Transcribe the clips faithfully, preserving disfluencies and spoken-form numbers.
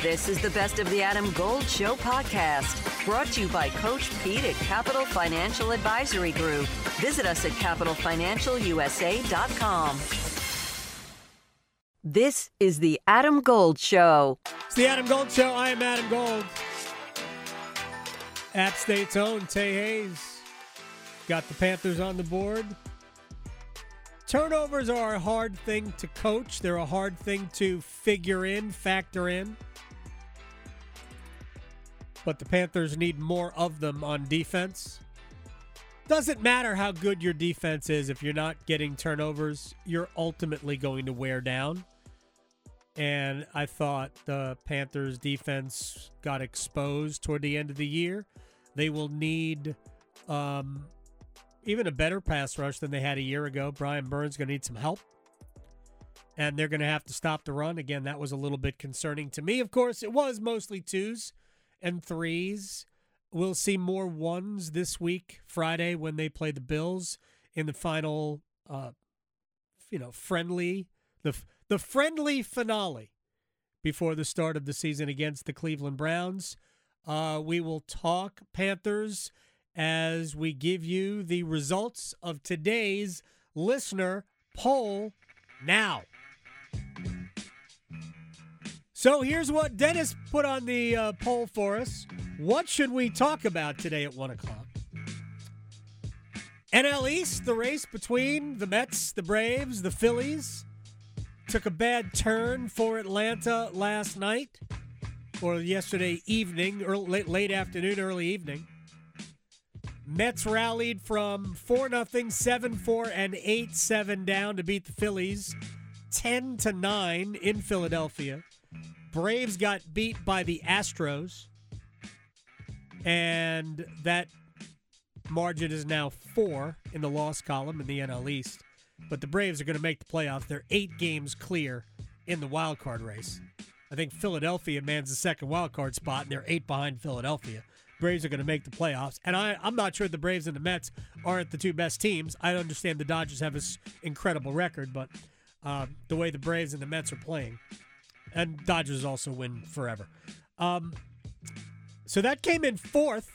This is the Best of the Adam Gold Show podcast, brought to you by Coach Pete at Capital Financial Advisory Group. Visit us at capital financial u s a dot com. This is the Adam Gold Show. It's the Adam Gold Show. I am Adam Gold. App State's own Tay Hayes got the Panthers on the board. Turnovers are a hard thing to coach. They're a hard thing to figure in, factor in. But the Panthers need more of them on defense. Doesn't matter how good your defense is. If you're not getting turnovers, you're ultimately going to wear down. And I thought the Panthers' defense got exposed toward the end of the year. They will need um, even a better pass rush than they had a year ago. Brian Burns going to need some help. And they're going to have to stop the run. Again, that was a little bit concerning to me. Of course, it was mostly twos and threes. We'll see more ones this week, Friday, when they play the Bills in the final, uh, you know, friendly, the the friendly finale before the start of the season against the Cleveland Browns. Uh, we will talk Panthers as we give you the results of today's listener poll now. So here's what Dennis put on the uh, poll for us. What should we talk about today at one o'clock? N L East, the race between the Mets, the Braves, the Phillies, took a bad turn for Atlanta last night, or yesterday evening, or late, late afternoon, early evening. Mets rallied from four nothing, seven four, and eight seven down to beat the Phillies ten to nine in Philadelphia. Braves got beat by the Astros, and that margin is now four in the loss column in the N L East. But the Braves are going to make the playoffs. They're eight games clear in the wild card race. I think Philadelphia mans the second wild card spot, and they're eight behind Philadelphia. Braves are going to make the playoffs. And I, I'm not sure the Braves and the Mets aren't the two best teams. I understand the Dodgers have this incredible record, but uh, the way the Braves and the Mets are playing, and Dodgers also win forever. Um, so that came in fourth.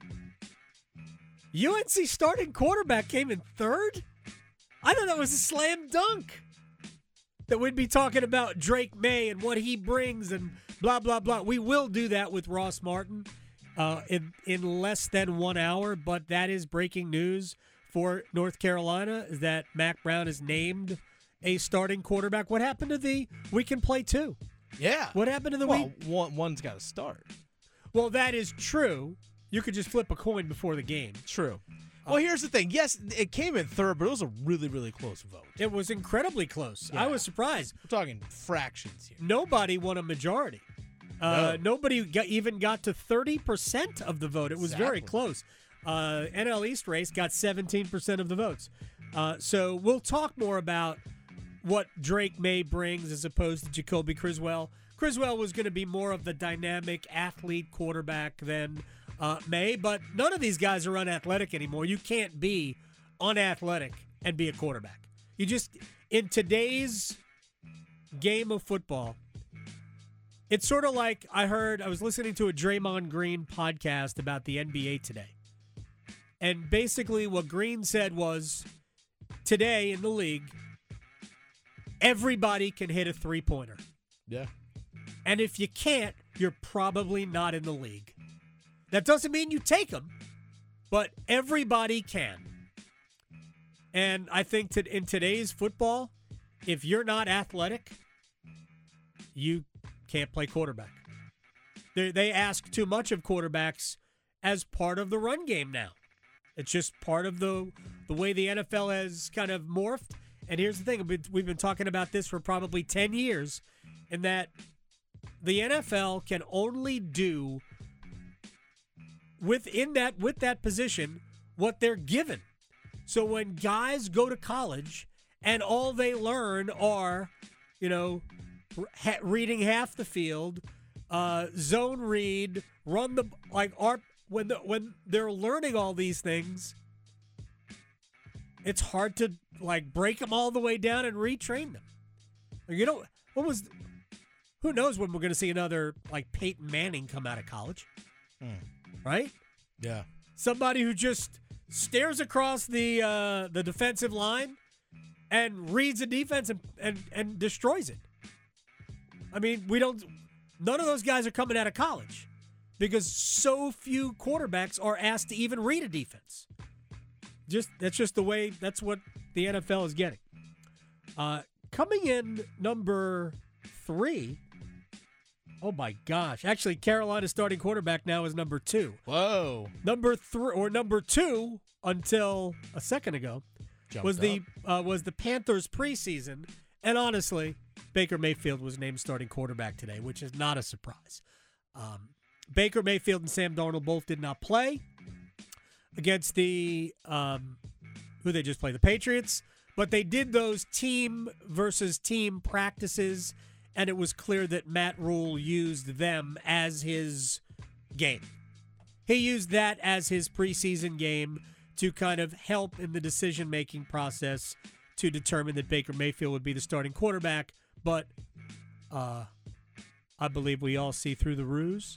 U N C starting quarterback came in third? I thought that was a slam dunk. That we'd be talking about Drake May and what he brings and blah, blah, blah. We will do that with Ross Martin uh, in, in less than one hour, but that is breaking news for North Carolina, is that Mac Brown is named a starting quarterback. What happened to the we can play two? Yeah. What happened to the well, week? One, one's got to start. Well, that is true. You could just flip a coin before the game. True. Well, here's the thing. Yes, it came in third, but it was a really, really close vote. It was incredibly close. Yeah. I was surprised. We're talking fractions here. Nobody won a majority. Uh, No. Nobody got, even got to thirty percent of the vote. It was very Exactly. close. Uh, N L East race got seventeen percent of the votes. Uh, so we'll talk more about what Drake May brings as opposed to Jacoby Criswell. Criswell was going to be more of the dynamic athlete quarterback than uh, May, but none of these guys are unathletic anymore. You can't be unathletic and be a quarterback. You just, in today's game of football, it's sort of like I heard, I was listening to a Draymond Green podcast about the N B A today. And basically what Green said was, today in the league, everybody can hit a three-pointer. Yeah. And if you can't, you're probably not in the league. That doesn't mean you take them, but everybody can. And I think that in today's football, if you're not athletic, you can't play quarterback. They they ask too much of quarterbacks as part of the run game now. It's just part of the the way the N F L has kind of morphed. And here's the thing. We've been talking about this for probably ten years, in that the N F L can only do within that with that position what they're given. So when guys go to college and all they learn are, you know, ha- reading half the field, uh, zone read, run the like art when the, when they're learning all these things, it's hard to like break them all the way down and retrain them. You know, what was Who knows when we're going to see another, like, Peyton Manning come out of college, Mm. right? Yeah. Somebody who just stares across the uh, the defensive line and reads the defense and, and, and destroys it. I mean, we don't – none of those guys are coming out of college because so few quarterbacks are asked to even read a defense. Just That's just the way – that's what the N F L is getting. Uh, coming in number three – oh, my gosh. Actually, Carolina's starting quarterback now is number two. Whoa. Number three or number two until a second ago Jumped was the up. uh, was the Panthers preseason, and honestly, Baker Mayfield was named starting quarterback today, which is not a surprise. Um, Baker Mayfield and Sam Darnold both did not play against the um, who they just played, the Patriots, but they did those team versus team practices, and it was clear that Matt Rule used them as his game. He used that as his preseason game to kind of help in the decision-making process to determine that Baker Mayfield would be the starting quarterback. But uh, I believe we all see through the ruse.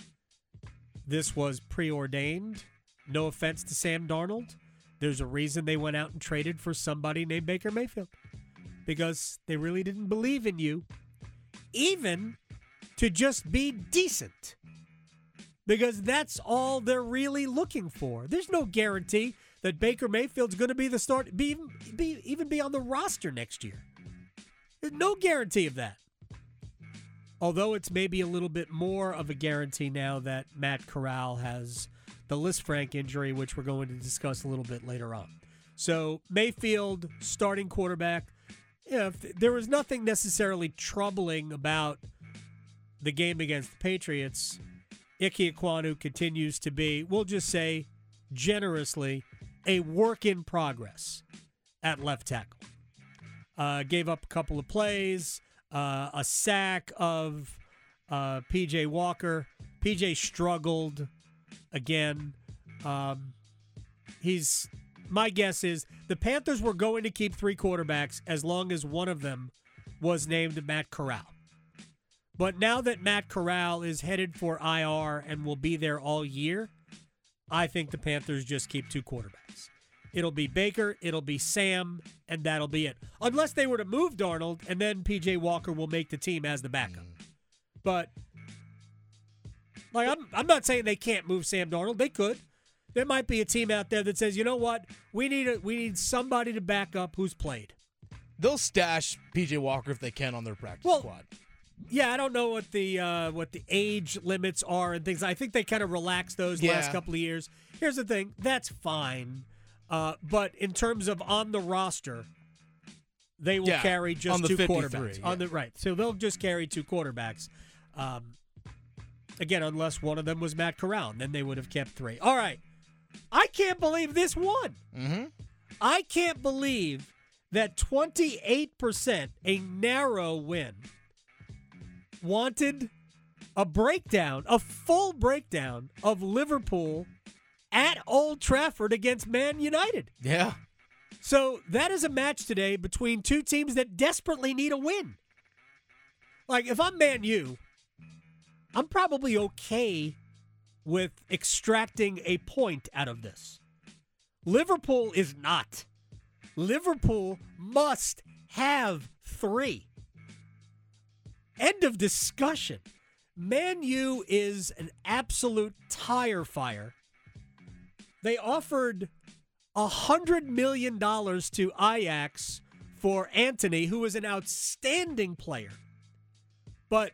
This was preordained. No offense to Sam Darnold. There's a reason they went out and traded for somebody named Baker Mayfield. Because they really didn't believe in you, even to just be decent. Because that's all they're really looking for. There's no guarantee that Baker Mayfield's going to be the start, be, be even be on the roster next year. There's no guarantee of that. Although it's maybe a little bit more of a guarantee now that Matt Corral has the Lisfranc injury, which we're going to discuss a little bit later on. So Mayfield, starting quarterback. You know, there was nothing necessarily troubling about the game against the Patriots. Ike Ekwonu continues to be, we'll just say generously, a work in progress at left tackle. Uh, gave up a couple of plays, uh, a sack of uh, P J Walker. P J struggled again. Um, he's, my guess is the Panthers were going to keep three quarterbacks as long as one of them was named Matt Corral. But now that Matt Corral is headed for I R and will be there all year, I think the Panthers just keep two quarterbacks. It'll be Baker, it'll be Sam, and that'll be it. Unless they were to move Darnold, and then P J Walker will make the team as the backup. But like I'm I'm not saying they can't move Sam Darnold. They could. There might be a team out there that says, you know what, we need a, we need somebody to back up who's played. They'll stash P J Walker if they can on their practice well, squad. Yeah, I don't know what the uh, what the age limits are and things. I think they kind of relaxed those Yeah. last couple of years. Here's the thing, that's fine. Uh, but in terms of on the roster, they will Yeah, carry just on the two fifty-three, quarterbacks. yeah. On the right, so they'll just carry two quarterbacks. Um, again, unless one of them was Matt Corral, and then they would have kept three. All right, I can't believe this won. Mm-hmm. I can't believe that twenty-eight percent, a narrow win, wanted a breakdown, a full breakdown of Liverpool at Old Trafford against Man United. Yeah. So that is a match today between two teams that desperately need a win. Like, if I'm Man U, I'm probably okay with extracting a point out of this. Liverpool is not. Liverpool must have three. End of discussion. Man U is an absolute tire fire. They offered one hundred million dollars to Ajax for Antony, who is an outstanding player. But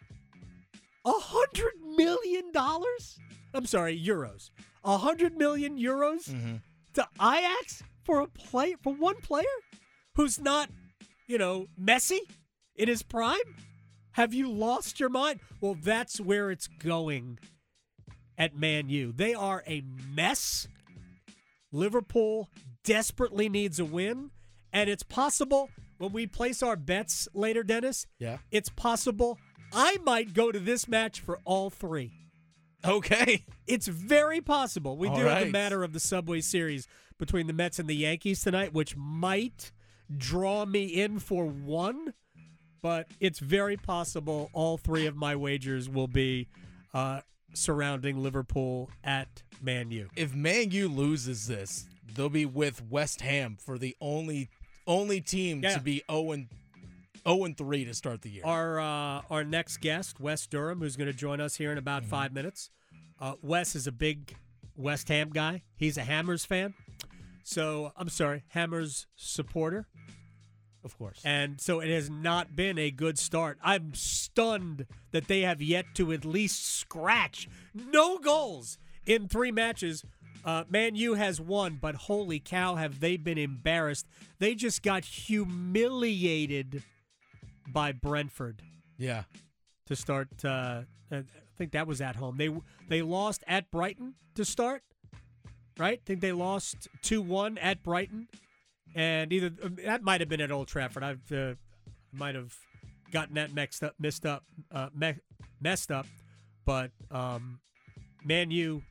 one hundred million dollars? I'm sorry, euros. one hundred million euros Mm-hmm. to Ajax for a play for one player who's not, you know, Messi in his prime? Have you lost your mind? Well, that's where it's going at Man U. They are a mess. Liverpool desperately needs a win, and it's possible when we place our bets later, Dennis, Yeah. it's possible I might go to this match for all three. Okay. It's very possible. We All do have right. the matter of the Subway Series between the Mets and the Yankees tonight, which might draw me in for one. but it's very possible all three of my wagers will be uh, surrounding Liverpool at Man U. If Man U loses this, they'll be with West Ham for the only only team Yeah. to be oh and three to start the year. Our uh, our next guest, Wes Durham, who's going to join us here in about Mm-hmm. five minutes. Uh, Wes is a big West Ham guy. He's a Hammers fan. So, I'm sorry, Hammers supporter. Of course. And so it has not been a good start. I'm stunned that they have yet to at least scratch no goals in three matches. Uh, Man U has won, but holy cow, have they been embarrassed. They just got humiliated by Brentford Yeah. to start. Uh, I think that was at home. They they lost at Brighton to start, right? I think they lost two one at Brighton. And either that might have been at Old Trafford. I've uh, might have gotten that mixed up, messed up, uh, me- messed up. But um, Man U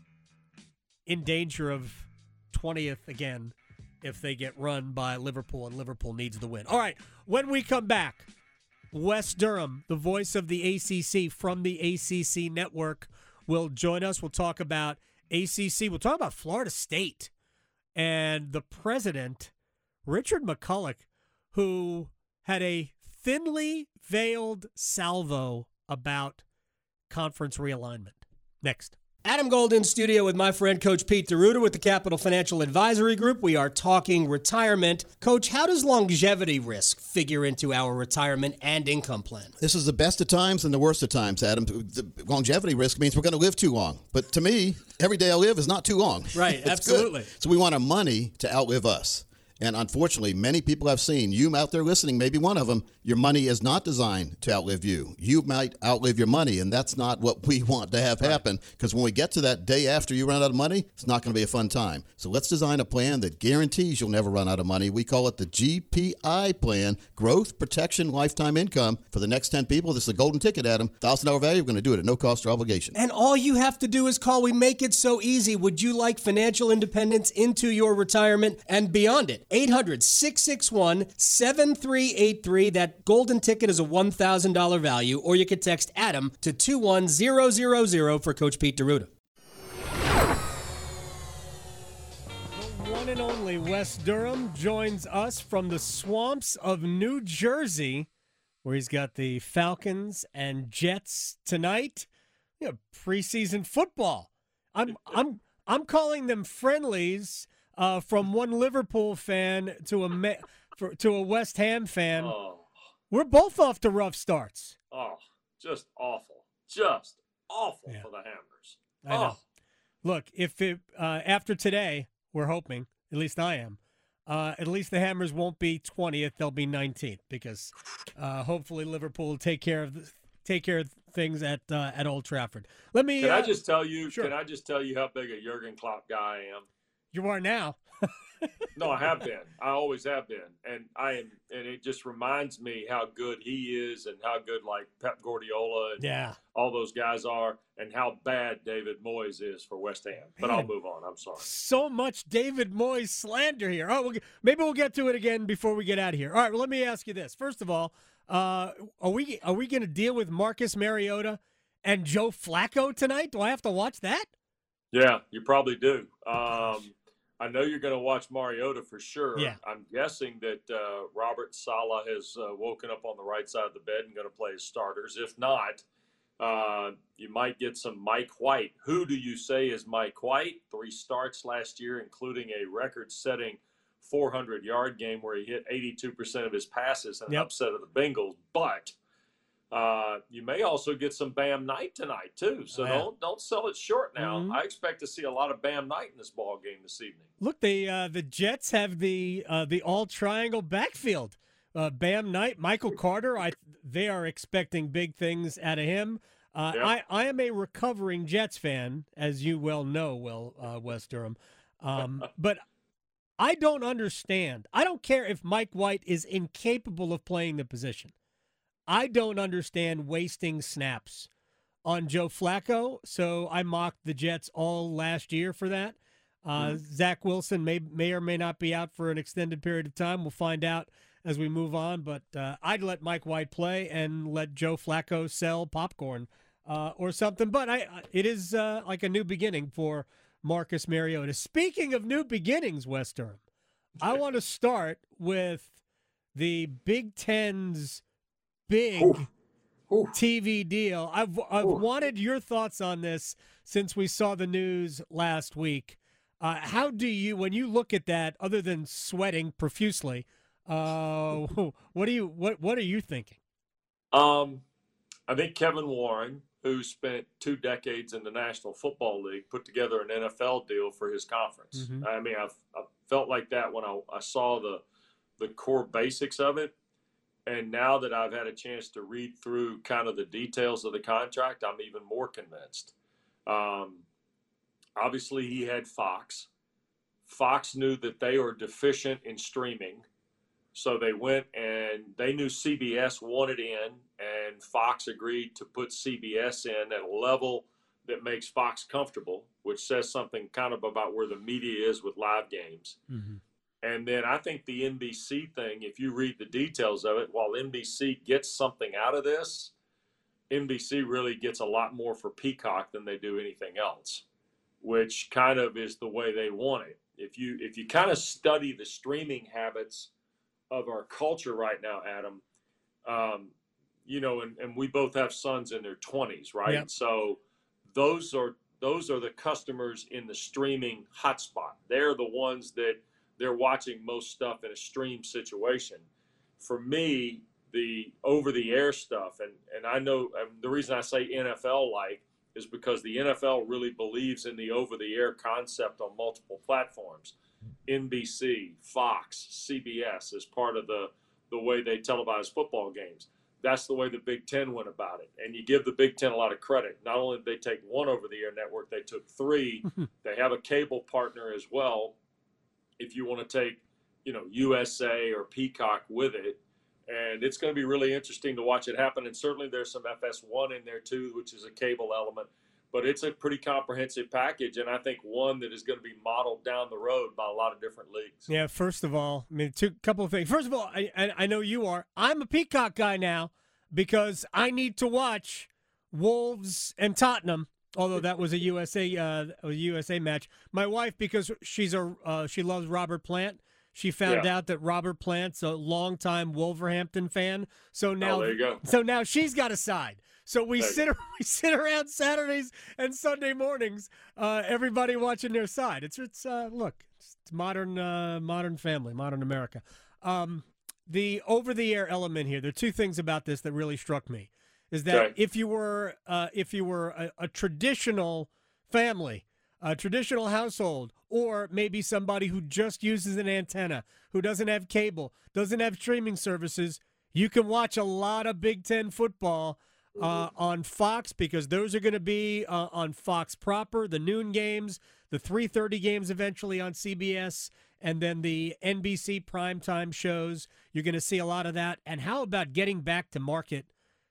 in danger of twentieth again if they get run by Liverpool, and Liverpool needs the win. All right, when we come back, Wes Durham, the voice of the A C C from the A C C Network, will join us. We'll talk about A C C. We'll talk about Florida State. And the president, Richard McCulloch, who had a thinly veiled salvo about conference realignment. Next. Adam Gold in studio with my friend Coach Pete DeRuta with the Capital Financial Advisory Group. We are talking retirement. Coach, how does longevity risk figure into our retirement and income plan? This is the best of times and the worst of times, Adam. The longevity risk means we're going to live too long. But to me, every day I live is not too long. Right, It's absolutely. good. So we want our money to outlive us. And unfortunately, many people I've seen, you out there listening, maybe one of them, your money is not designed to outlive you. You might outlive your money, and that's not what we want to have happen, because when we get to that day after you run out of money, it's not going to be a fun time. So let's design a plan that guarantees you'll never run out of money. We call it the G P I plan, Growth Protection Lifetime Income. For the next ten people, this is a golden ticket, Adam. one thousand dollars value, we're going to do it at no cost or obligation. And all you have to do is call. We make it so easy. Would you like financial independence into your retirement and beyond it? eight hundred, six six one, seven three eight three. That golden ticket is a one thousand dollars value, or you can text Adam to two one zero zero zero for Coach Pete DeRuta. The one and only Wes Durham joins us from the swamps of New Jersey, where he's got the Falcons and Jets tonight. You know, preseason football. I'm I'm I'm calling them friendlies. Uh, from one Liverpool fan to a Ma- for, to a West Ham fan, Oh, we're both off to rough starts. oh, just awful. Just awful Yeah. for the Hammers. I know. Oh, Look, if it uh, after today, we're hoping, at least I am, uh, at least the Hammers won't be twentieth; they'll be nineteenth, because uh, hopefully Liverpool will take care of the, take care of things at uh, at Old Trafford. Let me. can uh, I just tell you? sure. Can I just tell you how big a Jurgen Klopp guy I am? You are now. No, I have been. I always have been, and I am. And it just reminds me how good he is, and how good like Pep Guardiola and Yeah. all those guys are, and how bad David Moyes is for West Ham. But I'll Man. move on. I'm sorry. So much David Moyes slander here. Oh, we'll, maybe we'll get to it again before we get out of here. All right. Well, let me ask you this. First of all, uh, are we are we going to deal with Marcus Mariota and Joe Flacco tonight? Do I have to watch that? Yeah, you probably do. Um, I know you're going to watch Mariota for sure. Yeah. I'm guessing that uh, Robert Saleh has uh, woken up on the right side of the bed and going to play his starters. If not, uh, you might get some Mike White. Who do you say is Mike White? Three starts last year, including a record-setting four hundred yard game where he hit eighty-two percent of his passes and Yep. an upset of the Bengals. But uh, you may also get some Bam Knight tonight too. So Oh, yeah. don't don't sell it short now. Mhm. I expect to see a lot of Bam Knight in this ball game this evening. Look, the uh, the Jets have the uh, the all triangle backfield. Uh, Bam Knight, Michael Carter. I they are expecting big things out of him. Uh, Yep. I I am a recovering Jets fan, as you well know, Will uh, West Durham. Um, but I don't understand. I don't care if Mike White is incapable of playing the position. I don't understand wasting snaps on Joe Flacco. So I mocked the Jets all last year for that. Uh, Zach Wilson may may or may not be out for an extended period of time. We'll find out as we move on. But uh, I'd let Mike White play and let Joe Flacco sell popcorn uh, or something. But I, I it is uh, like a new beginning for Marcus Mariota. Speaking of new beginnings, West Durham, I want to start with the Big Ten's big Ooh. Ooh. T V deal. I've I've Ooh. wanted your thoughts on this since we saw the news last week. Uh, how do you, when you look at that, other than sweating profusely, uh, what do you what what are you thinking? Um, I think Kevin Warren, who spent two decades in the National Football League, put together an N F L deal for his conference. Mm-hmm. I mean, I've, I felt like that when I, I saw the the core basics of it. And now that I've had a chance to read through kind of the details of the contract, I'm even more convinced. Um, obviously, he had Fox. Fox knew that they were deficient in streaming. So they went and they knew C B S wanted in, and Fox agreed to put C B S in at a level that makes Fox comfortable, which says something kind of about where the media is with live games. Mm-hmm. And then I think the N B C thing, if you read the details of it, while N B C gets something out of this, N B C really gets a lot more for Peacock than they do anything else, which kind of is the way they want it. If you if you kind of study the streaming habits of our culture right now, Adam, um, you know, and, and we both have sons in their twenties, right? Yep. So those are those are the customers in the streaming hotspot. They're the ones that they're watching most stuff in a stream situation. For me, the over-the-air stuff, and, and I know um, the reason I say N F L-like is because the N F L really believes in the over-the-air concept on multiple platforms. N B C, Fox, C B S is part of the, the way they televise football games. That's the way the Big Ten went about it. And you give the Big Ten a lot of credit. Not only did they take one over-the-air network, they took three. They have a cable partner as well, if you want to take, you know, U S A or Peacock with it. And it's going to be really interesting to watch it happen. And certainly there's some F S one in there too, which is a cable element. But it's a pretty comprehensive package, and I think one that is going to be modeled down the road by a lot of different leagues. Yeah, first of all, I mean, two couple of things. First of all, I, I, I know you are. I'm a Peacock guy now because I need to watch Wolves and Tottenham. Although that was a U S A uh, a U S A match. My wife, because she's a uh, she loves Robert Plant. She found Yeah. out that Robert Plant's a longtime Wolverhampton fan. So now, Oh, there you go. so now she's got a side. So we There sit we sit around Saturdays and Sunday mornings, uh, everybody watching their side. It's it's uh, look, it's modern uh, modern family, modern America. Um, the over the air element here. There are two things about this that really struck me. Is that Okay. if you were uh, if you were a, a traditional family, a traditional household, or maybe somebody who just uses an antenna, who doesn't have cable, doesn't have streaming services, you can watch a lot of Big Ten football uh, on Fox, because those are going to be uh, on Fox proper, the noon games, the three thirty games eventually on C B S, and then the N B C primetime shows. You're going to see a lot of that. And how about getting back to market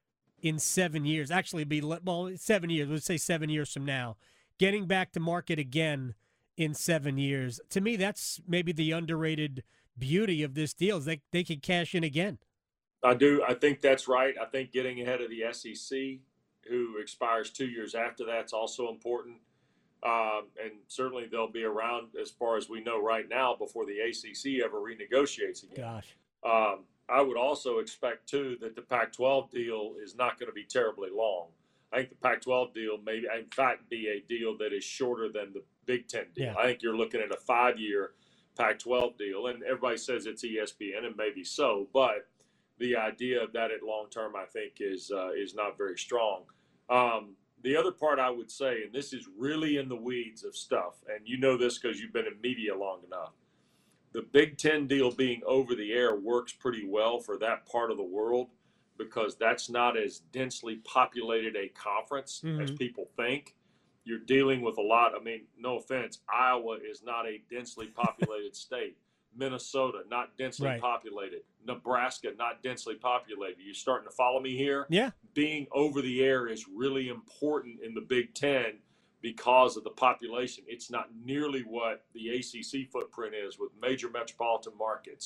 in seven years? Actually, be well, seven years. Let's say seven years from now, getting back to market again in seven years. To me, that's maybe the underrated beauty of this deal, is they they can cash in again. I do. I think that's right. I think getting ahead of the S E C, who expires two years after that, is also important. Um, and certainly they'll be around, as far as we know right now, before the A C C ever renegotiates again. Gosh. Um, I would also expect, too, that the Pac twelve deal is not going to be terribly long. I think the Pac twelve deal may, in fact, be a deal that is shorter than the Big Ten deal. Yeah. I think you're looking at a five-year Pac twelve deal, and everybody says it's E S P N, and maybe so, but the idea of that at long term, I think, is uh, is not very strong. Um, the other part I would say, and this is really in the weeds of stuff, and you know this because you've been in media long enough, the Big Ten deal being over the air works pretty well for that part of the world, because that's not as densely populated a conference Mhm. as people think. You're dealing with a lot. I mean, no offense, Iowa is not a densely populated state. Minnesota, not densely Right. populated. Nebraska, not densely populated. You starting to follow me here? Yeah. Being over the air is really important in the Big Ten because of the population. It's not nearly what the A C C footprint is with major metropolitan markets,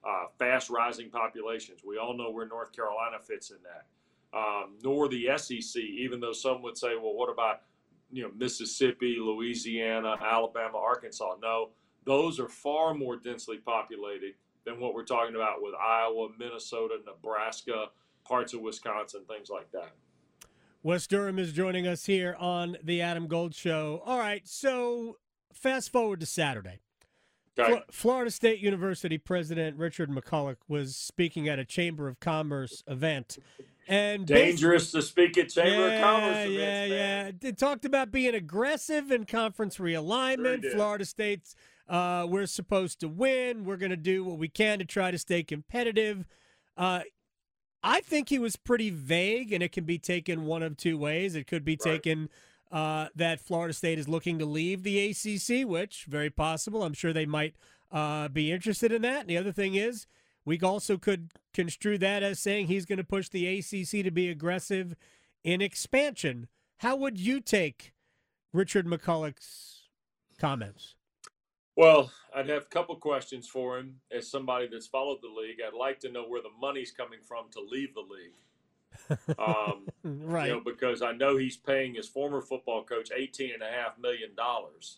uh, fast rising populations. We all know where North Carolina fits in that. Um, nor the S E C, even though some would say, well, what about, you know, Mississippi, Louisiana, Alabama, Arkansas? No, those are far more densely populated than what we're talking about with Iowa, Minnesota, Nebraska, parts of Wisconsin, things like that. Wes Durham is joining us here on the Adam Gold Show. All right, so fast forward to Saturday. Okay. Fl- Florida State University President Richard McCulloch was speaking at a Chamber of Commerce event. And dangerous to speak at Chamber yeah, of Commerce events, yeah, man. yeah. It talked about being aggressive in conference realignment. Sure Florida State's, uh, we're supposed to win. We're going to do what we can to try to stay competitive. Uh, I think he was pretty vague, and it can be taken one of two ways. It could be Right. taken uh, that Florida State is looking to leave the A C C, which very possible. I'm sure they might uh, be interested in that. And the other thing is, we also could construe that as saying he's going to push the A C C to be aggressive in expansion. How would you take Richard McCulloch's comments? Well, I'd have a couple questions for him. As somebody that's followed the league, I'd like to know where the money's coming from to leave the league. Um, right. You know, because I know he's paying his former football coach eighteen and a half million dollars.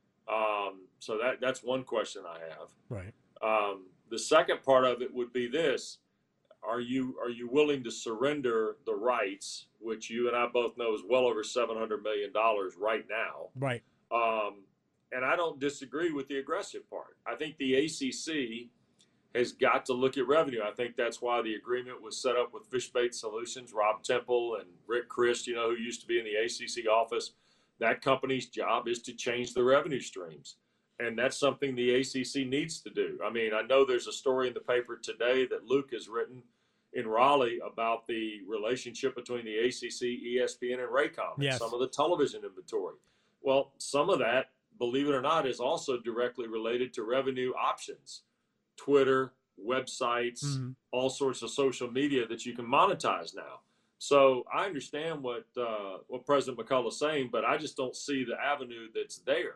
Um, so that that's one question I have. Right. Um, the second part of it would be this: Are you are you willing to surrender the rights, which you and I both know is well over seven hundred million dollars right now? Right. Um, and I don't disagree with the aggressive part. I think the A C C has got to look at revenue. I think that's why the agreement was set up with Fishbait Solutions, Rob Temple and Rick Christ, you know, who used to be in the A C C office. That company's job is to change the revenue streams. And that's something the A C C needs to do. I mean, I know there's a story in the paper today that Luke has written in Raleigh about the relationship between the A C C, E S P N, and Raycom, and Yes. some of the television inventory. Well, some of that, believe it or not, is also directly related to revenue options. Twitter, websites, Mm-hmm. all sorts of social media that you can monetize now. So I understand what uh, what President McCulloch is saying, but I just don't see the avenue that's there.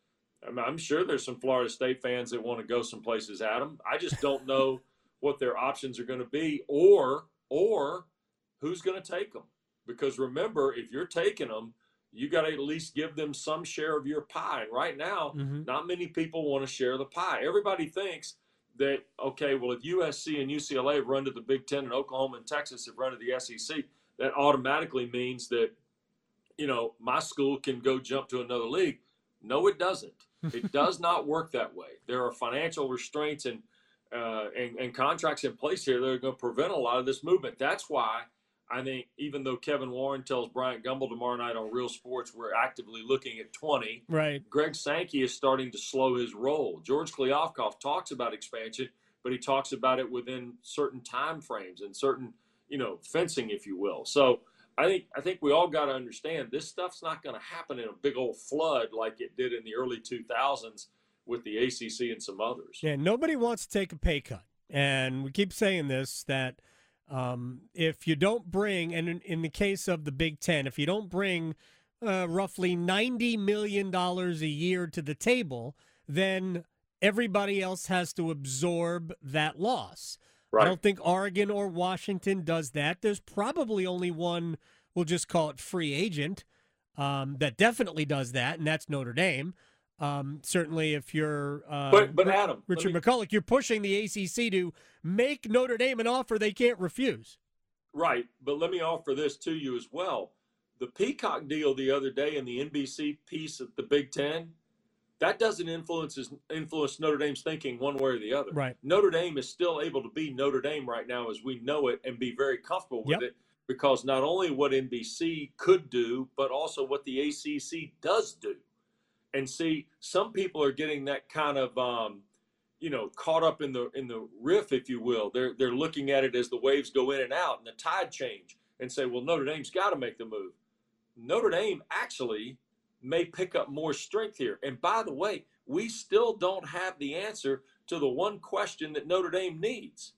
I mean, I'm sure there's some Florida State fans that want to go some places, Adam. I just don't know what their options are going to be, or or who's going to take them. Because remember, if you're taking them, you got to at least give them some share of your pie. And right now, Mm-hmm. not many people want to share the pie. Everybody thinks that, okay, well, if U S C and U C L A have run to the Big Ten and Oklahoma and Texas have run to the S E C, that automatically means that, you know, my school can go jump to another league. No, it doesn't. It does not work that way. There are financial restraints and, uh, and, and contracts in place here that are going to prevent a lot of this movement. That's why I think even though Kevin Warren tells Bryant Gumbel tomorrow night on Real Sports we're actively looking at twenty, Right. Greg Sankey is starting to slow his roll. George Kliavkoff talks about expansion, but he talks about it within certain time frames and certain, you know, fencing, if you will. So I think I think we all got to understand this stuff's not going to happen in a big old flood like it did in the early two thousands with the A C C and some others. Yeah, nobody wants to take a pay cut. And we keep saying this, that um, if you don't bring, and in, in the case of the Big Ten, if you don't bring uh, roughly ninety million dollars a year to the table, then everybody else has to absorb that loss. Right. I don't think Oregon or Washington does that. There's probably only one, we'll just call it free agent, um, that definitely does that, and that's Notre Dame. Um, certainly if you're uh, But but Adam, let Richard me- McCulloch, you're pushing the A C C to make Notre Dame an offer they can't refuse. Right, but let me offer this to you as well. The Peacock deal the other day and the N B C piece of the Big Ten, that doesn't influence influence Notre Dame's thinking one way or the other. Right. Notre Dame is still able to be Notre Dame right now as we know it and be very comfortable with Yep. it because not only what N B C could do, but also what the A C C does do. And see, some people are getting that kind of um, you know, caught up in the in the riff, if you will. They're they're looking at it as the waves go in and out and the tide change and say, well, Notre Dame's got to make the move. Notre Dame actually may pick up more strength here. And by the way, we still don't have the answer to the one question that Notre Dame needs.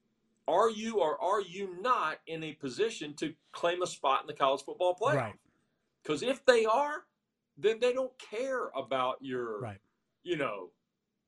Are you or are you not in a position to claim a spot in the college football playoff? Right. Because if they are, then they don't care about your, Right. you know,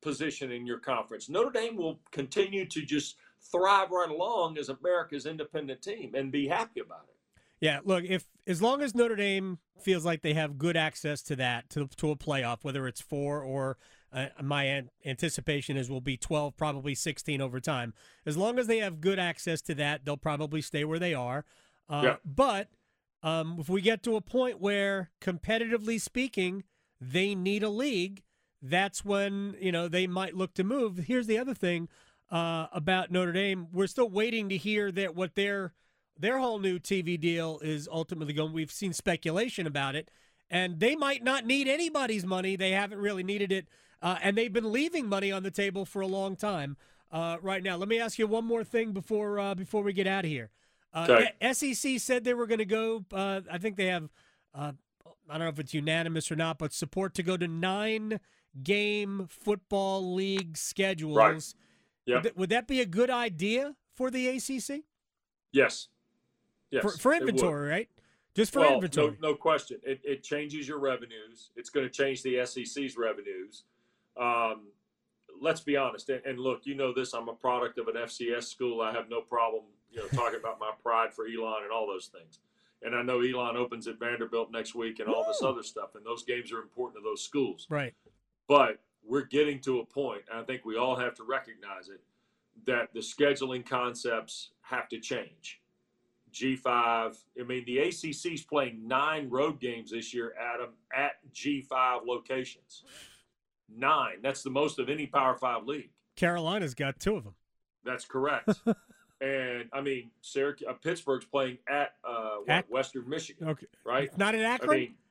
position in your conference. Notre Dame will continue to just thrive right along as America's independent team and be happy about it. Yeah, look, if as long as Notre Dame feels like they have good access to that, to, to a playoff, whether it's four or uh, my an- anticipation is will be twelve, probably sixteen over time. As long as they have good access to that, they'll probably stay where they are. Uh, yeah. But um, if we get to a point where, competitively speaking, they need a league, that's when, you know, they might look to move. Here's the other thing uh, about Notre Dame. We're still waiting to hear that what their their whole new T V deal is ultimately going. We've seen speculation about it, and they might not need anybody's money. They haven't really needed it, uh, and they've been leaving money on the table for a long time uh, right now. Let me ask you one more thing before uh, before we get out of here. Uh, okay. S E C said they were going to go, uh, I think they have, uh, I don't know if it's unanimous or not, but support to go to nine-game football league schedules. Right. Yep. Would, th- would that be a good idea for the A C C? Yes. Yes. For, for inventory, right? Just for well, inventory. No, no question. It, it changes your revenues. It's going to change the S E C's revenues. Um, let's be honest. And, and look, you know this. I'm a product of an F C S school. I have no problem, you know, talking about my pride for Elon and all those things. And I know Elon opens at Vanderbilt next week and all this other stuff. And those games are important to those schools. Right. But we're getting to a point, and I think we all have to recognize it, that the scheduling concepts have to change. G five, I mean, the A C C's playing nine road games this year, Adam, at G five locations. Nine. That's the most of any Power Five league. Carolina's got two of them. That's correct. And, I mean, Syracuse, uh, Pittsburgh's playing at, uh, what, At- Western Michigan, Okay. right? It's not in Akron? I mean,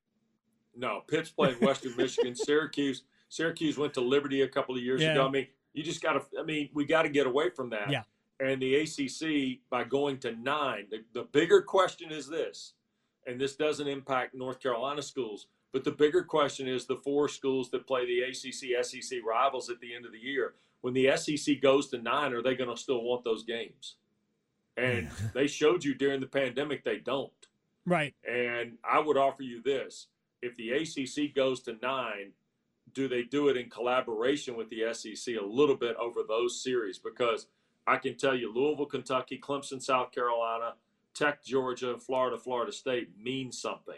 no, Pitt's playing Western Michigan. Syracuse Syracuse went to Liberty a couple of years Yeah. ago. I mean, you just got to – I mean, we got to get away from that. Yeah. And the A C C, by going to nine, the, the bigger question is this, and this doesn't impact North Carolina schools, but the bigger question is the four schools that play the A C C S E C rivals at the end of the year. When the S E C goes to nine, are they going to still want those games? And they showed you during the pandemic they don't. Right. And I would offer you this. If the A C C goes to nine, do they do it in collaboration with the S E C a little bit over those series? Because I can tell you Louisville, Kentucky, Clemson, South Carolina, Tech, Georgia, Florida, Florida State means something.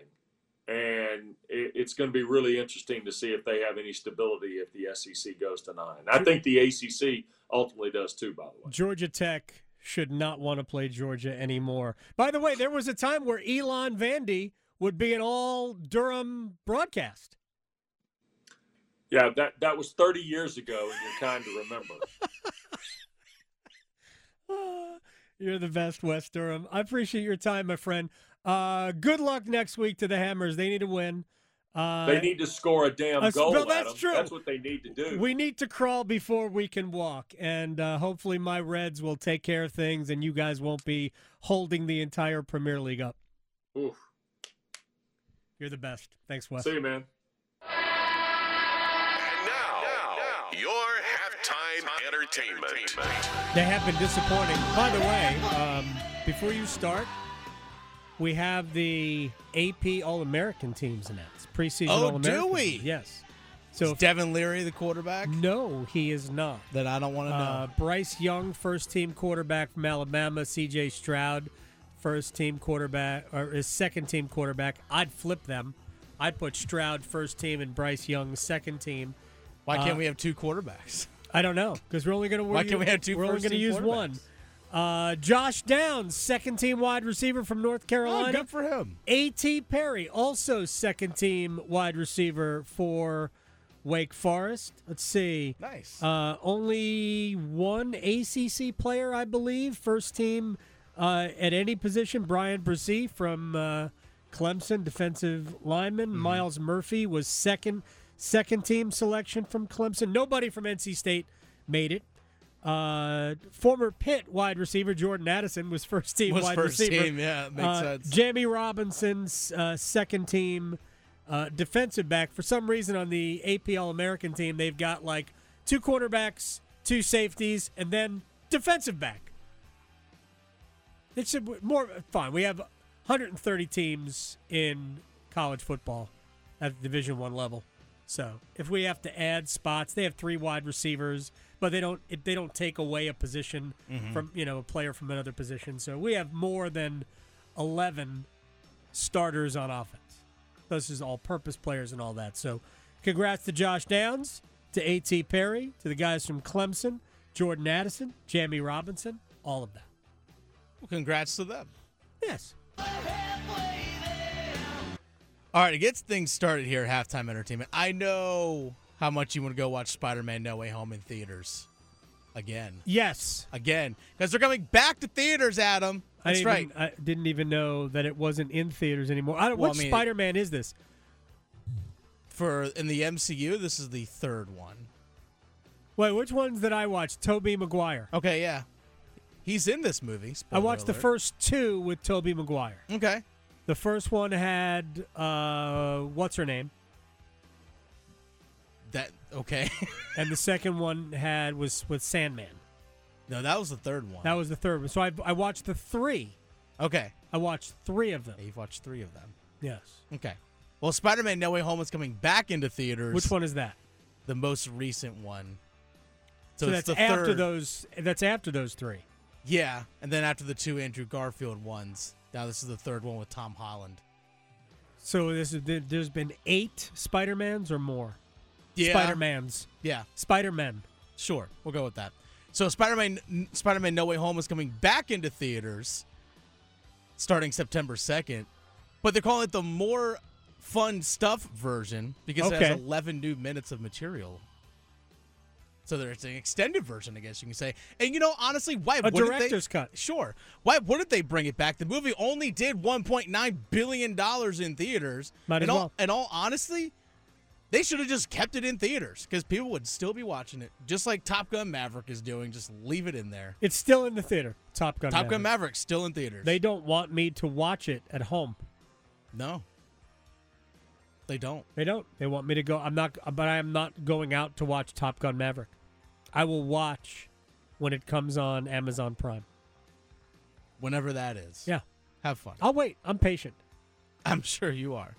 And it, it's going to be really interesting to see if they have any stability if the S E C goes to nine. I think the A C C ultimately does too, by the way. Georgia Tech should not want to play Georgia anymore. By the way, there was a time where Elon Vandy would be an all Durham broadcast. Yeah, that, that was thirty years ago, and you're kind to remember. You're the best, Wes Durham. I appreciate your time, my friend. Uh, good luck next week to the Hammers. They need to win. Uh, They need to score a damn uh, goal. well, that's Adam. true. That's what they need to do. We need to crawl before we can walk, and uh, hopefully my Reds will take care of things, and you guys won't be holding the entire Premier League up. Oof. You're the best. Thanks, Wes. See you, man. And now, now, your halftime entertainment. They have been disappointing. By the way, um, before you start, we have the A P All-American teams announced. Preseason Oh, All-American do we? teams. Yes. So Is if- Devin Leary the quarterback? no, he is not. That I don't want to know. Uh, Bryce Young, first-team quarterback from Alabama. C J Stroud, first-team quarterback, or his second-team quarterback. I'd flip them. I'd put Stroud first team and Bryce Young second team. Why can't uh, we have two quarterbacks? I don't know because we're only going to. Why can't we have two We're only going to first-team use one. quarterbacks? Uh, Josh Downs, second-team wide receiver from North Oh, Carolina. good for him. A T Perry, also second-team wide receiver for Wake Forest. Let's see. Nice. Uh, only one A C C player, I believe, first team uh, at any position. Brian Brzee from uh, Clemson, defensive lineman. Mm-hmm. Miles Murphy was second second team selection from Clemson. Nobody from N C State made it. Uh, former Pitt wide receiver Jordan Addison was first team Was wide first receiver. team, yeah, makes uh, sense. Jamie Robinson's uh, second team uh, defensive back. For some reason on the A P All-American team, they've got like two quarterbacks, two safeties, and then defensive back. It's a, more fine. We have one hundred thirty teams in college football at the Division One level. So if we have to add spots, they have three wide receivers, but they don't it, they don't take away a position Mm-hmm. from you know a player from another position. So we have more than eleven starters on offense. This is all-purpose players and all that. So congrats to Josh Downs, to A T. Perry, to the guys from Clemson, Jordan Addison, Jamie Robinson, all of that. Well, congrats to them. Yes. All right, to get things started here at Halftime Entertainment, I know how much you want to go watch Spider-Man No Way Home in theaters. Again. Yes. Again. Because they're coming back to theaters, Adam. I That's didn't right. Even, I didn't even know that it wasn't in theaters anymore. I don't, Well, which I mean- Spider-Man is this? For in the M C U, this is the third one. Wait, which ones did I watch? Tobey Maguire. Okay, yeah. He's in this movie. I spoiler watched the alert. first two with Tobey Maguire. Okay. The first one had uh, what's her name, That okay. and the second one had was with Sandman. No, that was the third one. That was the third one. So I I watched the three. okay. I watched three of them. Yeah, you've watched three of them. Yes. Okay. Well, Spider-Man No Way Home is coming back into theaters. Which one is that? The most recent one. So, it's that's the after third. those. That's after those three. Yeah, and then after the two Andrew Garfield ones, now this is the third one with Tom Holland. So this is there- there's been eight Spider-Mans or more. Yeah. Spider-Mans. Yeah, Spider-Men. sure. We'll go with that. So Spider-Man Spider-Man No Way Home is coming back into theaters starting September second, but they're calling it the more fun stuff version because it Okay. has eleven new minutes of material. So there's an extended version, I guess you can say. And you know, honestly, why A wouldn't director's they, cut. Sure. Why wouldn't they bring it back? The movie only did one point nine billion dollars in theaters. Might and as all, well. And all honesty, they should have just kept it in theaters because people would still be watching it, just like Top Gun Maverick is doing. Just leave it in there. It's still in the theater. Top Gun. Top Maverick. Gun Maverick still in theaters. They don't want me to watch it at home. no. They don't. They don't. They want me to go. I'm not. But I am not going out to watch Top Gun Maverick. I will watch when it comes on Amazon Prime. Whenever that is. Yeah. Have fun. I'll wait. I'm patient. I'm sure you are.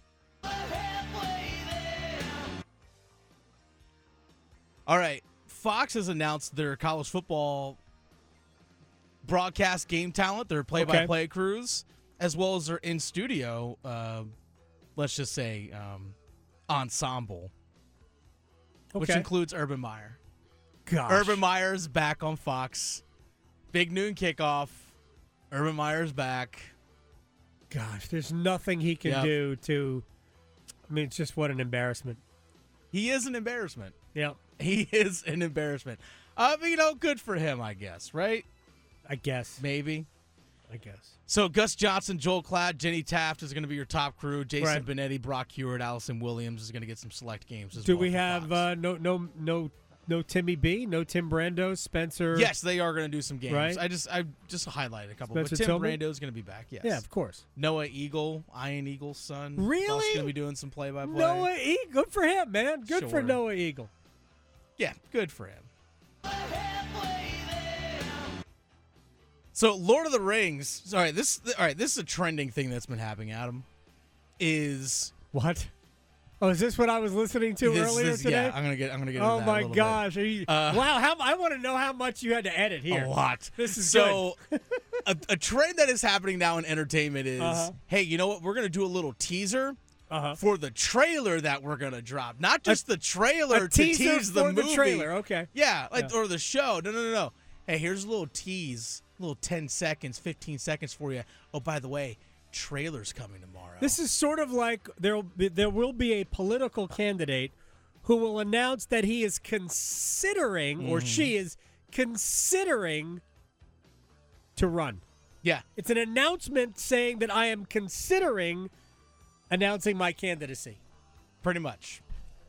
All right. Fox has announced their college football broadcast game talent, their play-by-play crews, as well as their in-studio, uh, let's just say, um, ensemble, which Okay. includes Urban Meyer. Gosh. Urban Meyer's back on Fox. Big noon kickoff. Urban Meyer's back. Gosh, there's nothing he can Yep. do to. I mean, it's just what an embarrassment. He is an embarrassment. Yeah, He is an embarrassment. Uh, but, you know, good for him, I guess, right? I guess. Maybe. I guess. So Gus Johnson, Joel Klatt, Jenny Taft is going to be your top crew. Jason Right. Benetti, Brock Hewitt, Allison Williams is going to get some select games as Do well we for have Fox. uh, no no no no Timmy B, no Tim Brando, Spencer? Yes, they are going to do some games. Right. I just I just highlighted a couple. Spencer but Tim Tillman? Brando is going to be back. Yes. Yeah, of course. Noah Eagle, Ian Eagle's son. Really? Also going to be doing some play-by-play. Noah Eagle, good for him, man. Good for Sure. Noah Eagle. Yeah, good for him. So, Lord of the Rings. Sorry, this. All right, this is a trending thing that's been happening. Adam is What? Oh, is this what I was listening to this earlier is- today? Yeah, I'm gonna get. I'm gonna get. Oh into that a my little gosh! Are you, Uh, wow, how I want to know how much you had to edit bit. here. A lot. This is so. a, a trend that is happening now in entertainment is, Uh-huh. hey, you know what? We're gonna do a little teaser Uh-huh. for the trailer that we're gonna drop. Not just the trailer A to teaser tease the for movie. the trailer. Okay. Yeah, like Yeah. or the show. No, no, no, no. Hey, here's a little tease, a little ten seconds, fifteen seconds for you. Oh, by the way, trailer's coming tomorrow. This is sort of like there there will be a political candidate who will announce that he is considering or she is considering to run. yeah, It's an announcement saying that I am considering announcing my candidacy. pretty much.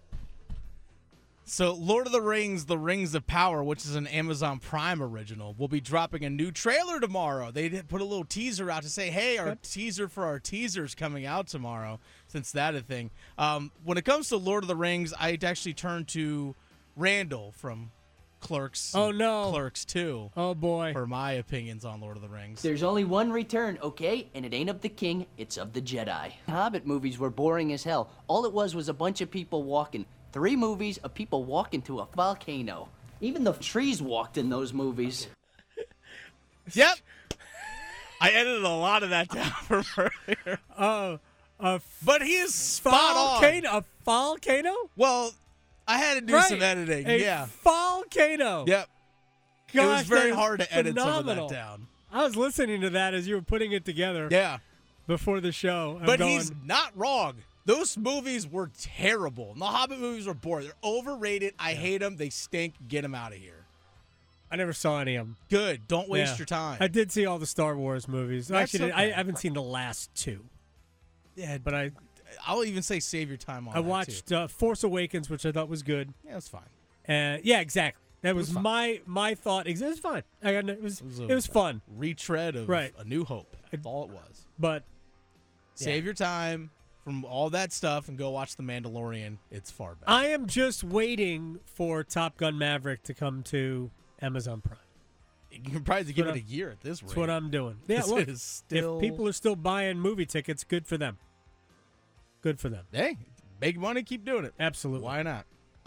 So, Lord of the Rings, The Rings of Power, which is an Amazon Prime original, will be dropping a new trailer tomorrow. They did put a little teaser out to say, hey, our Yep. teaser for our teaser's coming out tomorrow, since that a thing. Um, when it comes to Lord of the Rings, I actually turn to Randall from Clerks. Oh, no. Clerks two. Oh, boy. For my opinions on Lord of the Rings. There's only one return, okay? And it ain't of the king, it's of the Jedi. Hobbit movies were boring as hell. All it was was a bunch of people walking. Three movies of people walking to a volcano. Even the trees walked in those movies. Yep. I edited a lot of that down from earlier. Oh, a But he is spot volcano. on. A volcano? Well, I had to do Right. some editing. A yeah. volcano. Yep. Gosh, it was very that is hard to edit phenomenal. some of that down. I was listening to that as you were putting it together Yeah. before the show. I'm But going, he's not wrong. Those movies were terrible. The Hobbit movies were boring. They're overrated. I hate them. They stink. Get them out of here. I never saw any of them. Good. Don't waste Yeah. your time. I did see all the Star Wars movies. That's Actually, I okay. haven't seen the last two. yeah, But I I'll even say save your time on I that, watched too. uh, Force Awakens, which I thought was good. Yeah, it's fine. Uh, yeah, exactly. That was, was fine. my my thought. It was fine. I got, it was It was it a- was fun. Retread of Right. A New Hope. That's all it was. But Save your time from all that stuff and go watch The Mandalorian. It's far better. I am just waiting for Top Gun Maverick to come to Amazon Prime. You can probably give what it a I'm- year at this rate. That's what I'm doing. Yeah, This look, is still- if people are still buying movie tickets, good for them. Good for them. Hey, make money, keep doing it. Absolutely. Why not?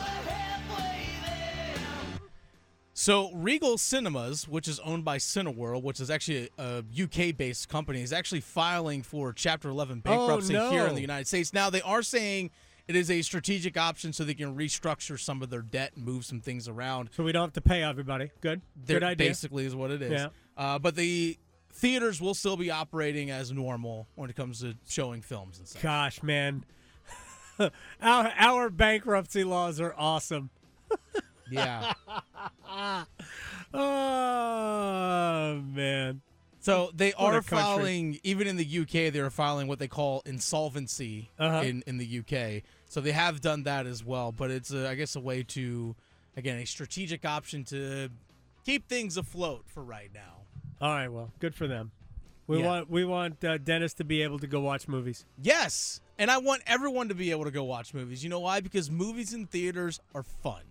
So Regal Cinemas, which is owned by Cineworld, which is actually a, a U K-based company, is actually filing for Chapter eleven bankruptcy Oh, no. here in the United States. Now, they are saying it is a strategic option so they can restructure some of their debt and move some things around. So we don't have to pay everybody. Good. There Good idea. basically is what it is. Yeah. Uh, but the theaters will still be operating as normal when it comes to showing films and stuff. Gosh, man. our our bankruptcy laws are awesome. Yeah. Oh, man. So they What a are country. filing, even in the U K, they're filing what they call insolvency Uh-huh. in, in the U K. So they have done that as well. But it's, a, I guess, a way to, again, a strategic option to keep things afloat for right now. All right, well, good for them. We Yeah. want we want uh, Dennis to be able to go watch movies. Yes. And I want everyone to be able to go watch movies. You know why? Because movies in theaters are fun.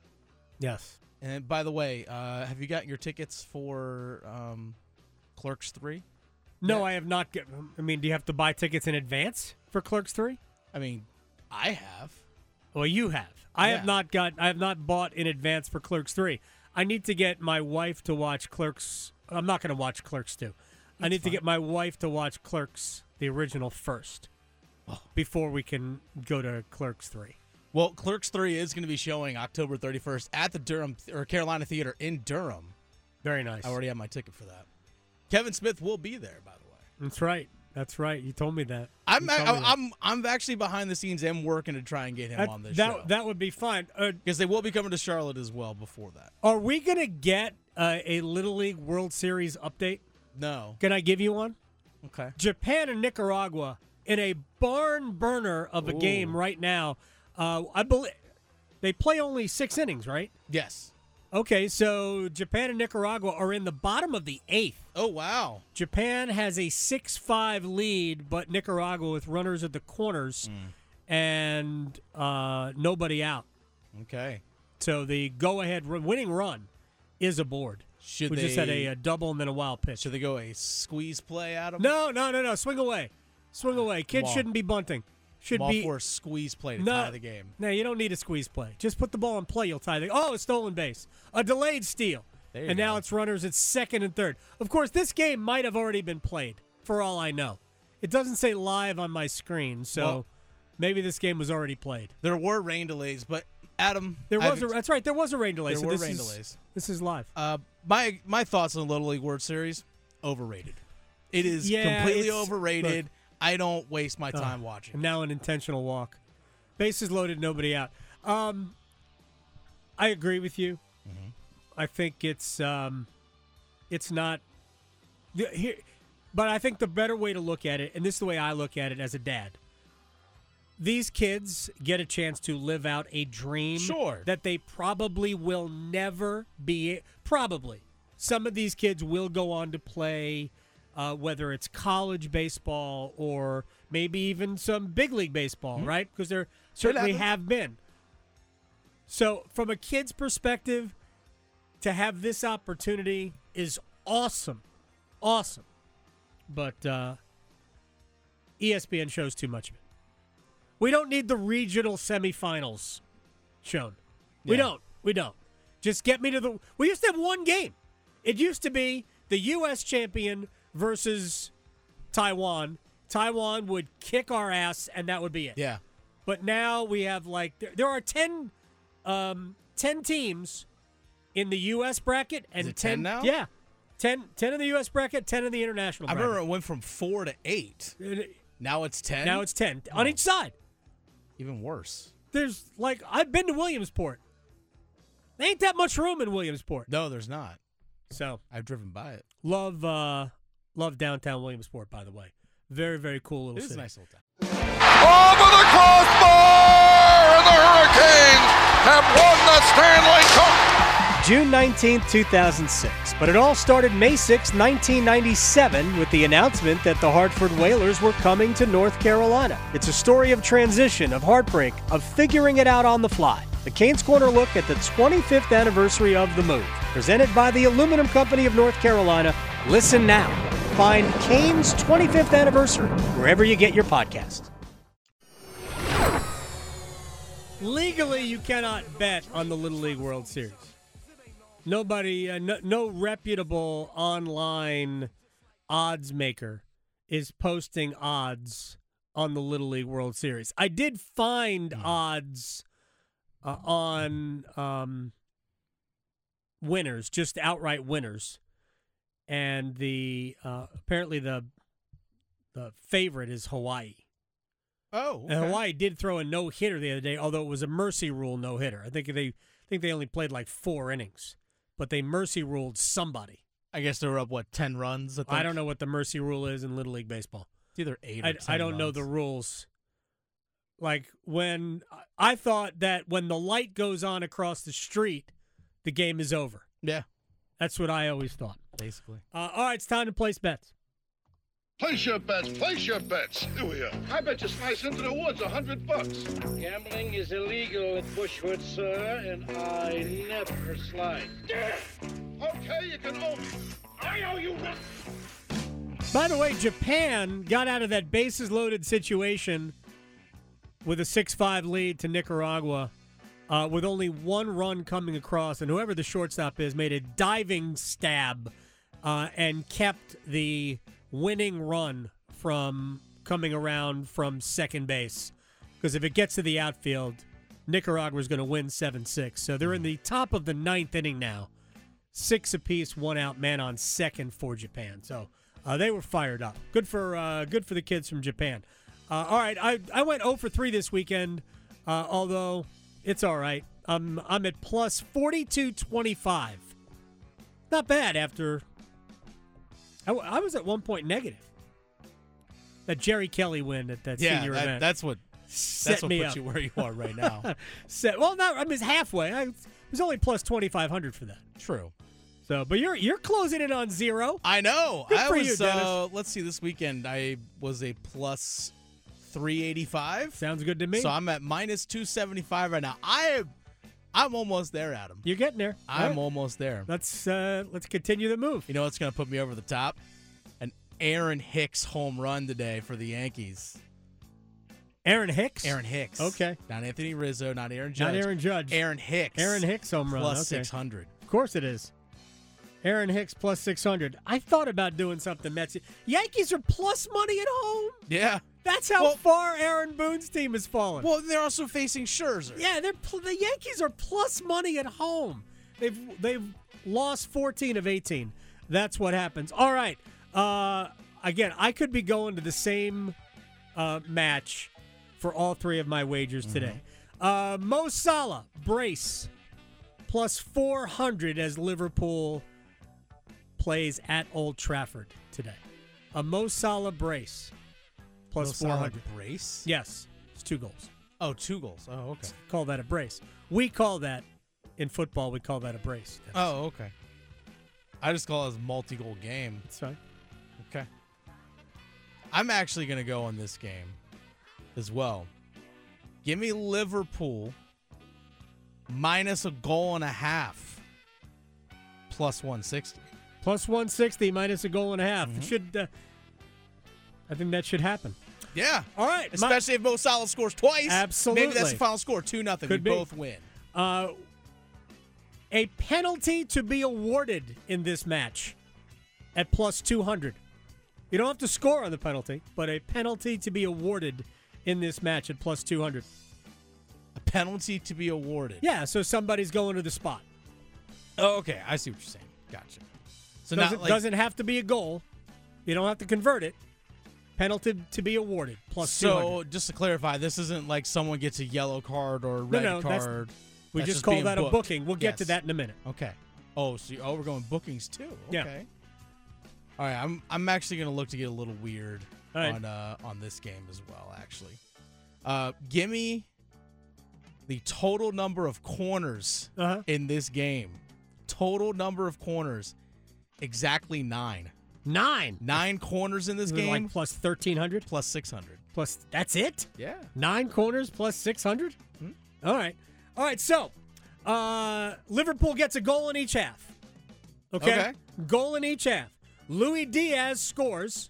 Yes. And by the way, uh, have you gotten your tickets for um, Clerks three? No, Yeah. I have not. Get, I mean, do you have to buy tickets in advance for Clerks three? I mean, I have. Well, you have. I Yeah. have not got. I have not bought in advance for Clerks three. I need to get my wife to watch Clerks. I'm not going to watch Clerks two. I need to get my wife to watch Clerks the original first before we can go to Clerks three. Well, Clerks three is going to be showing October thirty-first at the Durham or Carolina Theater in Durham. Very nice. I already have my ticket for that. Kevin Smith will be there, by the way. That's right. That's right. You told me that. I'm You told me that. I'm I'm actually behind the scenes and working to try and get him That, on this that, show that would be fine. Uh, because they will be coming to Charlotte as well before that. are we going to get uh, a Little League World Series update? No. Can I give you one? Okay. Japan and Nicaragua in a barn burner of a Ooh. game right now. Uh, I believe they play only six innings, right? Yes. Okay, so Japan and Nicaragua are in the bottom of the eighth. Oh wow. Japan has a six five lead, but Nicaragua with runners at the corners and uh, nobody out. Okay. So the go-ahead run, winning run is aboard. Should we they just had a, a double and then a wild pitch. should they go a squeeze play at him? No, no, no, no. Swing away. Swing away. Kids Ball. shouldn't be bunting. Should Ball be for a squeeze play to no, tie the game. No, you don't need a squeeze play. Just put the ball in play. You'll tie the. Oh, a stolen base. A delayed steal. There you and now go. it's runners at second and third. Of course, this game might have already been played, for all I know. It doesn't say live on my screen, so Well- maybe this game was already played. There were rain delays, but Adam, There I've was a, that's right. There was a rain delay. There so were this rain is, delays. This is live. Uh, my my thoughts on the Little League World Series, overrated. It is Yeah, completely it's- overrated. look. I don't waste my Uh, time watching. And now an intentional walk. Bases loaded, nobody out. Um, I agree with you. Mm-hmm. I think it's um, it's not the, here, but I think the better way to look at it, and this is the way I look at it as a dad. These kids get a chance to live out a dream Sure. that they probably will never be. Probably, some of these kids will go on to play. Uh, whether it's college baseball or maybe even some big league baseball, Mm-hmm. right? Because there certainly happens. have been. So, from a kid's perspective, to have this opportunity is awesome. Awesome. But uh, E S P N shows too much of it. We don't need the regional semifinals shown. We Yeah. don't. We don't. Just get me to the... We used to have one game. It used to be the U S champion versus Taiwan. Taiwan would kick our ass, and that would be it. Yeah. But now we have, like... There, there are ten, um, ten teams in the U S bracket. And Is it ten now? Yeah. ten, ten in the U S bracket, ten in the international I bracket. remember it went from four to eight. Now it's ten? Now it's ten on Oh. each side. Even worse. There's like I've been to Williamsport. There ain't that much room in Williamsport. No, there's not. So I've driven by it. love uh love downtown Williamsport, by the way. Very, very cool little It is city. a nice little town. Over the crossbar, and the Hurricanes have won the Stanley Cup. June nineteenth, two thousand six. But it all started May sixth, nineteen ninety-seven, with the announcement that the Hartford Whalers were coming to North Carolina. It's a story of transition, of heartbreak, of figuring it out on the fly. The Canes Corner look at the twenty-fifth anniversary of the move. Presented by the Aluminum Company of North Carolina. Listen now. Find Canes twenty-fifth Anniversary wherever you get your podcast. Legally, you cannot bet on the Little League World Series. Nobody, uh, no, no reputable online odds maker is posting odds on the Little League World Series. I did find odds uh, on um, winners, just outright winners, and the uh, apparently the the favorite is Hawaii. Oh, okay. And Hawaii did throw a no hitter the other day, although it was a mercy rule no hitter. I think they I think they only played like four innings, but they mercy ruled somebody. I guess they were up, what, ten runs? I, think? I don't know what the mercy rule is in Little League Baseball. It's either eight or I, ten I don't know runs. the rules. Like when I thought that when the light goes on across the street, the game is over. Yeah, That's what I always thought. basically. Uh, all right, it's time to place bets. Place your bets, place your bets. Here we are. I bet you slice into the woods a hundred bucks. Gambling is illegal at Bushwood, sir, and I never slide. Okay, you can own it. I owe you one. By the way, Japan got out of that bases loaded situation with a six five lead to Nicaragua uh, with only one run coming across, and whoever the shortstop is made a diving stab uh, and kept the winning run from coming around from second base. Because if it gets to the outfield, Nicaragua is going to win seven six. So they're in the top of the ninth inning now. Six apiece, one out, man on second for Japan. So uh, they were fired up. Good for uh, good for the kids from Japan. Uh, all right, I, I went oh for three this weekend, uh, although it's all right. I'm, I'm at plus forty-two twenty-five. Not bad after... I, w- I was at one point negative. That Jerry Kelly win at that Yeah, senior that, event. that's what set that's what me puts up. you where you are right now. Set, well, not, I mean, it's halfway. I it was only plus twenty-five hundred for that. True. So, but you're you're closing in on zero. I know. Good I for was. you, Dennis. uh, let's see. This weekend, I was a plus three eighty-five. Sounds good to me. So I'm at minus two seventy-five right now. I, I'm almost there, Adam. You're getting there. All I'm right. almost there. Let's uh, let's continue the move. You know what's going to put me over the top? An Aaron Hicks home run today for the Yankees. Aaron Hicks. Aaron Hicks. Okay. Not Anthony Rizzo, not Aaron Judge. Not Aaron Judge. Aaron Hicks. Aaron Hicks home run. Plus Okay. six hundred. Of course it is. Aaron Hicks plus six hundred. I thought about doing something Mets. Yankees are plus money at home. Yeah. That's how Well- far Aaron Boone's team has fallen. Well, they're also facing Scherzer. Yeah, they're pl- the Yankees are plus money at home. They've they've lost fourteen of eighteen. That's what happens. All right. Uh, again, I could be going to the same uh, match for all three of my wagers today. Uh, Mo Salah brace plus four hundred as Liverpool plays at Old Trafford today. A Mo Salah brace plus Mo four Salah hundred. brace? Yes, it's two goals. Oh, two goals. Oh, okay. Call that a brace. We call that in football. We call that a brace. Dennis. Oh, okay. I just call it a multi-goal game. That's fine. Okay. I'm actually going to go on this game as well. Give me Liverpool minus a goal and a half. plus one sixty. Plus one sixty minus a goal and a half. Mm-hmm. It should. Uh, I think that should happen. Yeah. All right. Especially my, if Mo Salah scores twice. Absolutely. Maybe that's the final score, two nothing. We Could be. both win. Uh, a penalty to be awarded in this match at plus two hundred. You don't have to score on the penalty, but a penalty to be awarded in this match at plus two hundred. A penalty to be awarded? Yeah, so somebody's going to the spot. Oh, okay. I see what you're saying. Gotcha. So doesn't, not like, doesn't have to be a goal. You don't have to convert it. Penalty to be awarded, plus so, two hundred. just to clarify, this isn't like someone gets a yellow card or a red no, no, that's- card. We That's just, just call being that booked. a booking. We'll get Yes. to that in a minute. Okay. Oh, so you, oh, we're going bookings too. Yeah. Okay. All right. I'm I'm actually going to look to get a little weird All right. on uh, on this game as well. Actually, uh, give me the total number of corners Uh-huh. in this game. Total number of corners, exactly nine. Nine. Nine corners in this Is it game. like plus thirteen hundred? Plus six hundred. Plus, that's it? Yeah. Nine corners plus six hundred? Hmm. All right. All right, so uh, Liverpool gets a goal in each half. Okay? Okay. Goal in each half. Luis Diaz scores.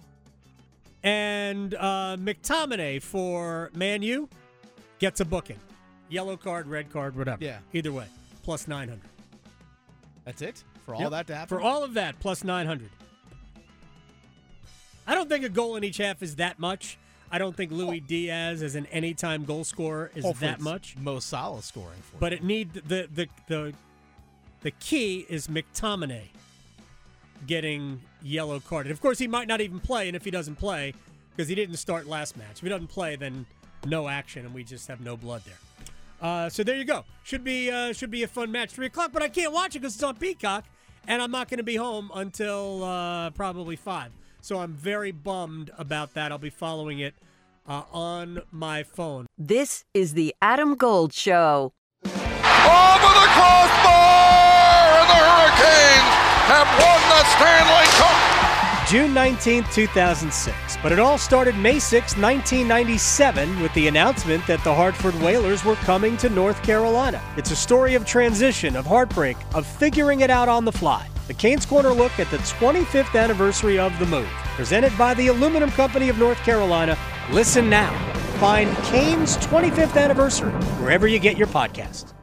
And uh, McTominay for Man U gets a booking. Yellow card, red card, whatever. Yeah. Either way, plus nine hundred. That's it? For all Yep. that to happen? For all of that, plus nine hundred. I don't think a goal in each half is that much. I don't think Luis Diaz as an anytime goal scorer is Hopefully that it's much. Mo Salah scoring for But you. it need the the the the key is McTominay getting yellow carded. Of course, he might not even play, and if he doesn't play, because he didn't start last match, if he doesn't play, then no action, and we just have no blood there. Uh, so there you go. Should be uh, should be a fun match. Three o'clock, but I can't watch it because it's on Peacock, and I'm not going to be home until uh, probably five. So I'm very bummed about that. I'll be following it uh, on my phone. This is the Adam Gold Show. Over the crossbar, and the Hurricanes have won the Stanley Cup. June nineteenth, two thousand six. But it all started May sixth, nineteen ninety-seven, with the announcement that the Hartford Whalers were coming to North Carolina. It's a story of transition, of heartbreak, of figuring it out on the fly. The Canes Corner look at the twenty-fifth anniversary of the move. Presented by the Aluminum Company of North Carolina. Listen now. Find Canes' twenty-fifth anniversary wherever you get your podcasts.